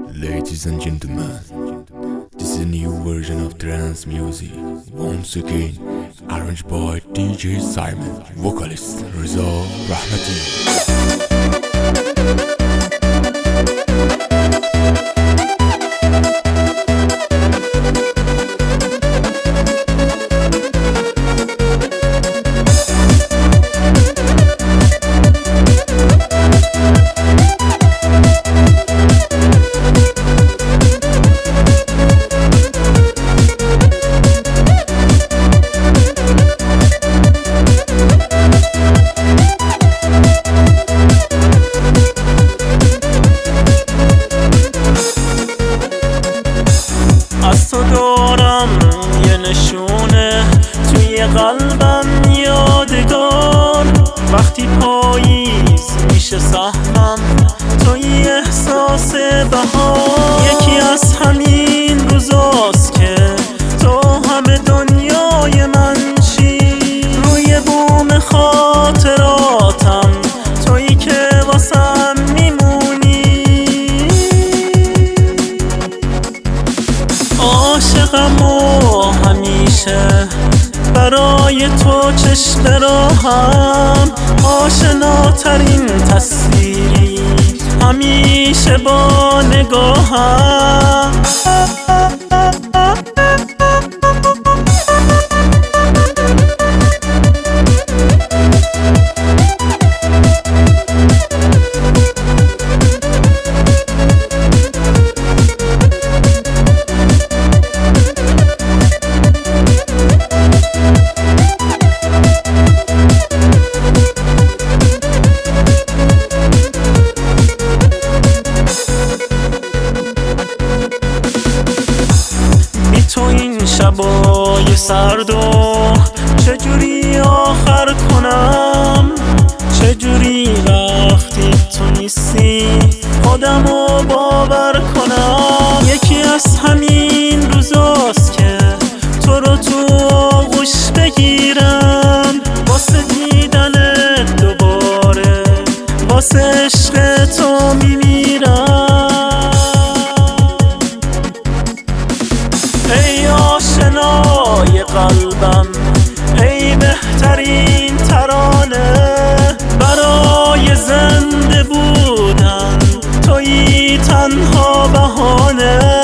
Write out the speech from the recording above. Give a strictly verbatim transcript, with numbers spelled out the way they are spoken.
Ladies and gentlemen, this is a new version of trance music. Once again, arranged by D J Simon, vocalist Reza Rahmati. از تو دارم یه نشونه توی قلبم یادگار، وقتی پاییز میشه سهمم توی احساس بهار. یکی از همین روزاست که تو همه دنیای من چی، روی بوم خاطراتم تویی که واسم میمونی. عاشقم و همیشه برای تو چشم راهم، آشناترین تصویری همیشه با نگاهم. تو این شبای سردو چجوری آخر کنم، چجوری وقتی تو نیستی خودمو باور کنم. یکی از همین روزاست که تو رو تو آغوش بگیرم، واسه دیدنت دوباره واسه عشق تو میمیرم. ای آشنای قلبم، ای بهترین ترانه، برای زنده بودن تویی تنها بهانه.